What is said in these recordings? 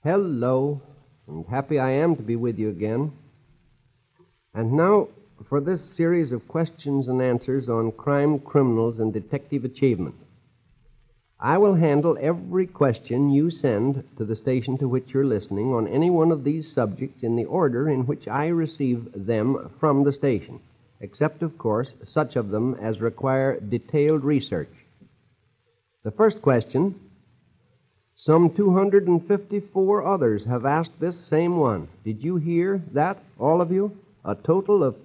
Hello, and happy I am to be with you again. And now for this series of questions and answers on crime, criminals, and detective achievement. I will handle every question you send to the station to which you're listening on any one of these subjects in the order in which I receive them from the station, except, of course, such of them as require detailed research. The first question: some 254 others have asked this same one. Did you hear that, all of you? A total of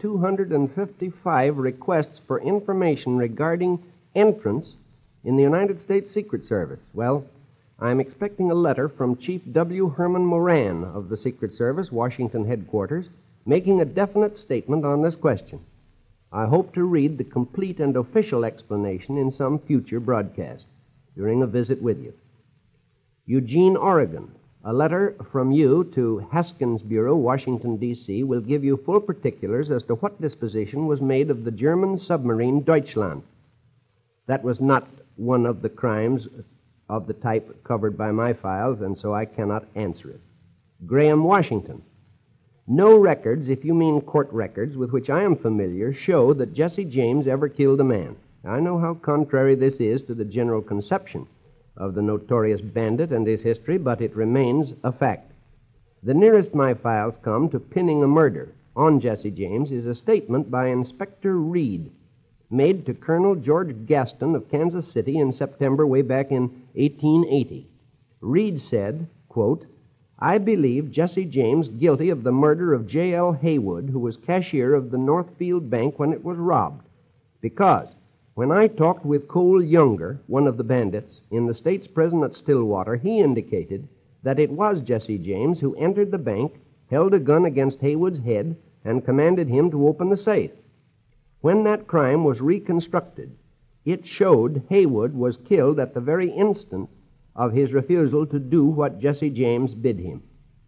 255 requests for information regarding entrance in the United States Secret Service. Well, I'm expecting a letter from Chief W. Herman Moran of the Secret Service, Washington headquarters, making a definite statement on this question. I hope to read the complete and official explanation in some future broadcast during a visit with you. Eugene, Oregon. A letter from you to Haskins Bureau, Washington, D.C., will give you full particulars as to what disposition was made of the German submarine Deutschland. That was not one of the crimes of the type covered by my files, and so I cannot answer it. Graham, Washington. No records, if you mean court records, with which I am familiar, show that Jesse James ever killed a man. I know how contrary this is to the general conception of the notorious bandit and his history, but it remains a fact. The nearest my files come to pinning a murder on Jesse James is a statement by Inspector Reed made to Colonel George Gaston of Kansas City in September way back in 1880. Reed said, quote, "I believe Jesse James guilty of the murder of J.L. Haywood, who was cashier of the Northfield Bank when it was robbed, because when I talked with Cole Younger, one of the bandits, in the state's prison at Stillwater, he indicated that it was Jesse James who entered the bank, held a gun against Haywood's head, and commanded him to open the safe. When that crime was reconstructed, it showed Haywood was killed at the very instant of his refusal to do what Jesse James bid him."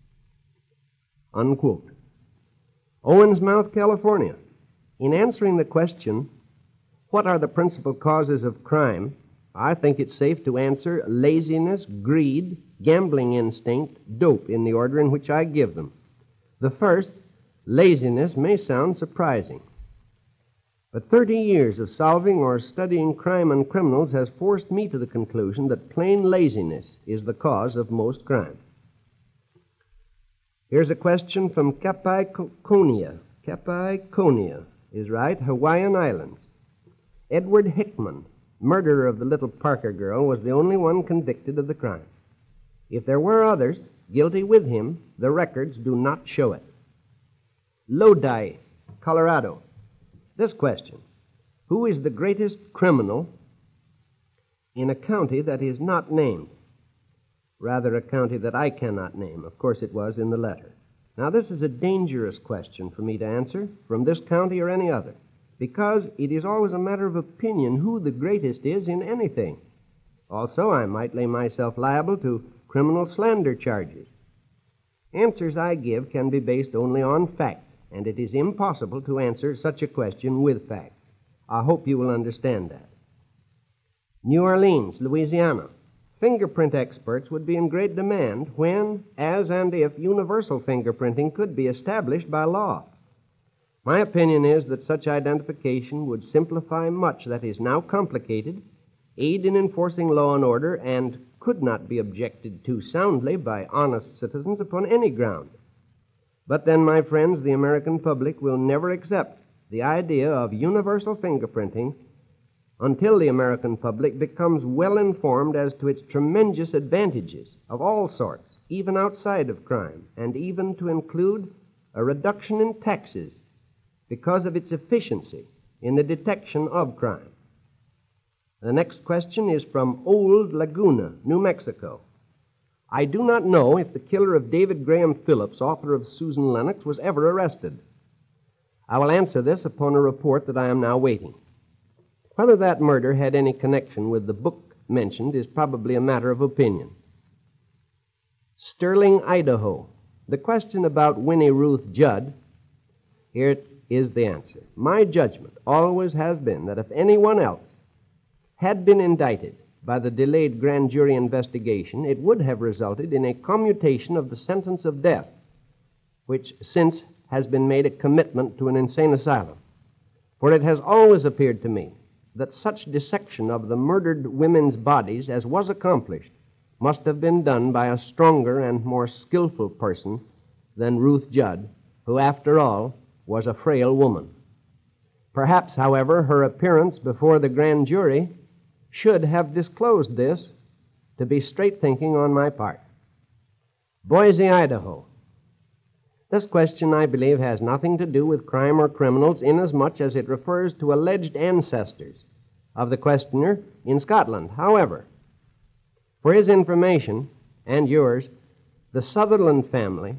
Unquote. Owensmouth, California. In answering the question, what are the principal causes of crime, I think it's safe to answer laziness, greed, gambling instinct, dope, in the order in which I give them. The first, laziness, may sound surprising, but 30 years of solving or studying crime and criminals has forced me to the conclusion that plain laziness is the cause of most crime. Here's a question from Kapaikonea. Kapaikonea is right, Hawaiian Islands. Edward Hickman, murderer of the little Parker girl, was the only one convicted of the crime. If there were others guilty with him, the records do not show it. Lodi, Colorado. This question: who is the greatest criminal in a county that is not named? Rather, a county that I cannot name. Of course, it was in the letter. Now, this is a dangerous question for me to answer from this county or any other, because it is always a matter of opinion who the greatest is in anything. Also, I might lay myself liable to criminal slander charges. Answers I give can be based only on fact, and it is impossible to answer such a question with facts. I hope you will understand that. New Orleans, Louisiana. Fingerprint experts would be in great demand when, as, and if universal fingerprinting could be established by law. My opinion is that such identification would simplify much that is now complicated, aid in enforcing law and order, and could not be objected to soundly by honest citizens upon any ground. But then, my friends, the American public will never accept the idea of universal fingerprinting until the American public becomes well informed as to its tremendous advantages of all sorts, even outside of crime, and even to include a reduction in taxes because of its efficiency in the detection of crime. The next question is from Old Laguna, New Mexico. I do not know if the killer of David Graham Phillips, author of Susan Lennox, was ever arrested. I will answer this upon a report that I am now waiting. Whether that murder had any connection with the book mentioned is probably a matter of opinion. Sterling, Idaho. The question about Winnie Ruth Judd, here is the answer. My judgment always has been that if anyone else had been indicted by the delayed grand jury investigation, it would have resulted in a commutation of the sentence of death, which since has been made a commitment to an insane asylum. For it has always appeared to me that such dissection of the murdered women's bodies as was accomplished must have been done by a stronger and more skillful person than Ruth Judd, who, after all, was a frail woman. Perhaps, however, her appearance before the grand jury should have disclosed this to be straight thinking on my part. Boise, Idaho. This question, I believe, has nothing to do with crime or criminals inasmuch as it refers to alleged ancestors of the questioner in Scotland. However, for his information and yours, the Sutherland family,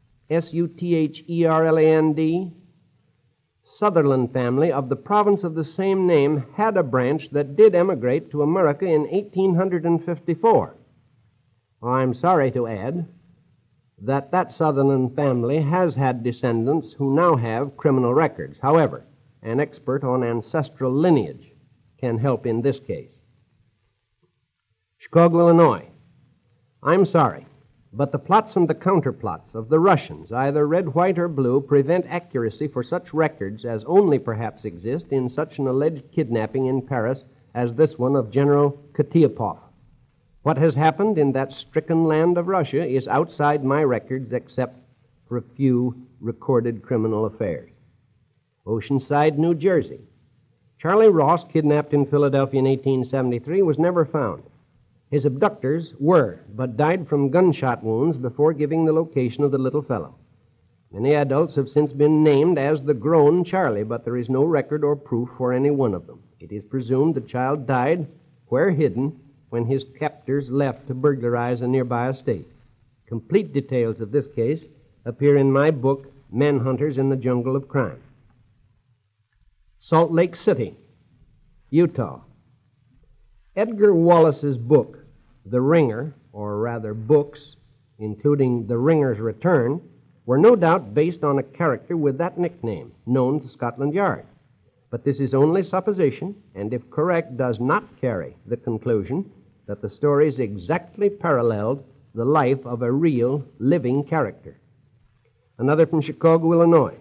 Sutherland, Sutherland family of the province of the same name had a branch that did emigrate to America in 1854. I'm sorry to add that Sutherland family has had descendants who now have criminal records. However, an expert on ancestral lineage can help in this case. Chicago, Illinois. I'm sorry, but the plots and the counterplots of the Russians, either red, white, or blue, prevent accuracy for such records as only perhaps exist in such an alleged kidnapping in Paris as this one of General Kotiapov. What has happened in that stricken land of Russia is outside my records except for a few recorded criminal affairs. Oceanside, New Jersey. Charlie Ross, kidnapped in Philadelphia in 1873, was never found. His abductors were, but died from gunshot wounds before giving the location of the little fellow. Many adults have since been named as the grown Charlie, but there is no record or proof for any one of them. It is presumed the child died where hidden when his captors left to burglarize a nearby estate. Complete details of this case appear in my book, Men Hunters in the Jungle of Crime. Salt Lake City, Utah. Edgar Wallace's book, The Ringer, or rather books, including The Ringer's Return, were no doubt based on a character with that nickname, known to Scotland Yard. But this is only supposition, and if correct, does not carry the conclusion that the stories exactly paralleled the life of a real, living character. Another from Chicago, Illinois.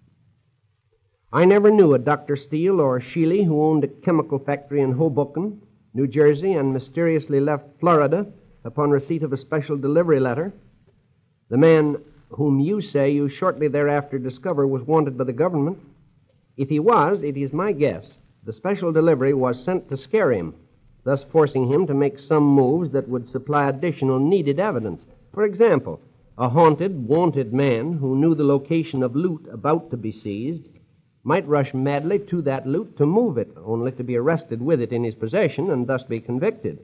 I never knew a Dr. Steele or Sheely who owned a chemical factory in Hoboken, New Jersey, and mysteriously left Florida upon receipt of a special delivery letter. The man whom you say you shortly thereafter discover was wanted by the government. If he was, it is my guess, the special delivery was sent to scare him, thus forcing him to make some moves that would supply additional needed evidence. For example, a haunted, wanted man who knew the location of loot about to be seized might rush madly to that loot to move it, only to be arrested with it in his possession and thus be convicted.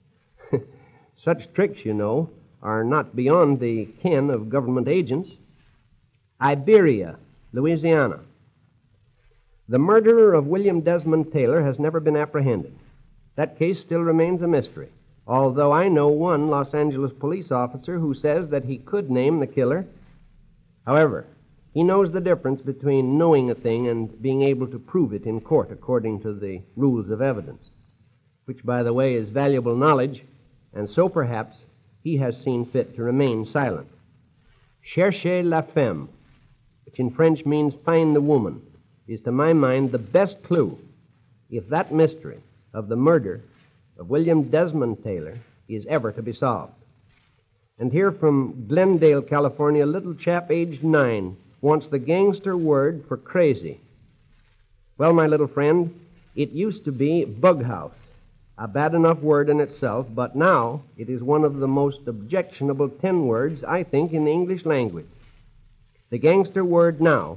Such tricks, you know, are not beyond the ken of government agents. Iberia, Louisiana. The murderer of William Desmond Taylor has never been apprehended. That case still remains a mystery, although I know one Los Angeles police officer who says that he could name the killer. However, he knows the difference between knowing a thing and being able to prove it in court according to the rules of evidence, which, by the way, is valuable knowledge, and so perhaps he has seen fit to remain silent. Cherchez la femme, which in French means find the woman, is to my mind the best clue if that mystery of the murder of William Desmond Taylor is ever to be solved. And here from Glendale, California, a little chap aged 9 wants the gangster word for crazy. Well, my little friend, it used to be bughouse, a bad enough word in itself, but now it is one of the most objectionable 10 words, I think, in the English language. The gangster word now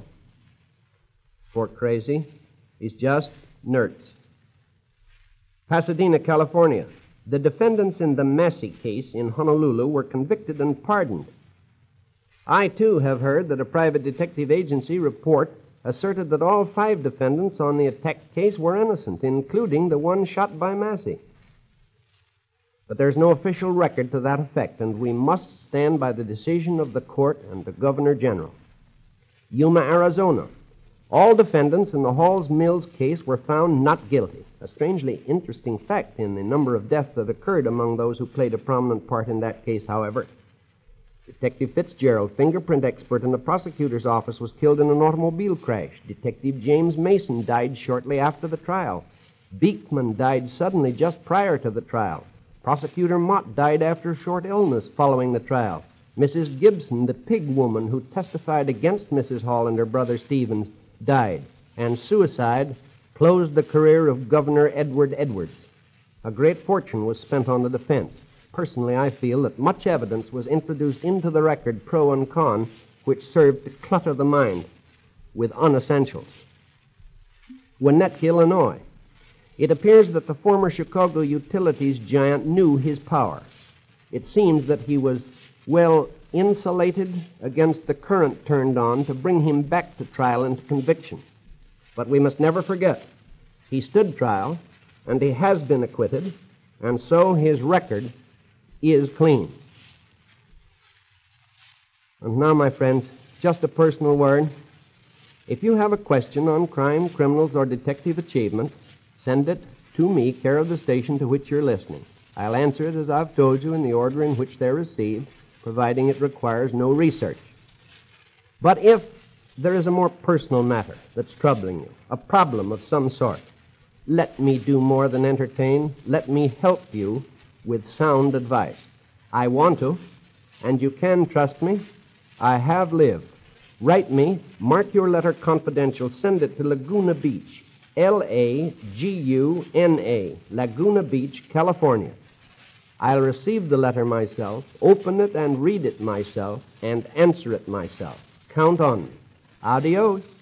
for crazy is just nerds. Pasadena, California. The defendants in the Massey case in Honolulu were convicted and pardoned. I, too, have heard that a private detective agency report asserted that all 5 defendants on the attack case were innocent, including the one shot by Massey. But there's no official record to that effect, and we must stand by the decision of the court and the Governor General. Yuma, Arizona. All defendants in the Halls Mills case were found not guilty. a strangely interesting fact in the number of deaths that occurred among those who played a prominent part in that case, however. Detective Fitzgerald, fingerprint expert in the prosecutor's office, was killed in an automobile crash. Detective James Mason died shortly after the trial. Beekman died suddenly just prior to the trial. Prosecutor Mott died after a short illness following the trial. Mrs. Gibson, the pig woman who testified against Mrs. Hall and her brother Stevens, died. And suicide closed the career of Governor Edward Edwards. A great fortune was spent on the defense. Personally, I feel that much evidence was introduced into the record, pro and con, which served to clutter the mind with unessentials. Winnetka, Illinois. It appears that the former Chicago utilities giant knew his power. It seems that he was well insulated against the current turned on to bring him back to trial and to conviction. But we must never forget, he stood trial, and he has been acquitted, and so his record is clean. And now, my friends, just a personal word. If you have a question on crime, criminals, or detective achievement, send it to me, care of the station to which you're listening. I'll answer it, as I've told you, in the order in which they're received, providing it requires no research. But if there is a more personal matter that's troubling you, a problem of some sort, let me do more than entertain. Let me help you with sound advice. I want to, and you can trust me. I have lived. Write me, mark your letter confidential, send it to Laguna Beach, Laguna, Laguna Beach, California. I'll receive the letter myself, open it and read it myself, and answer it myself. Count on me. Adios.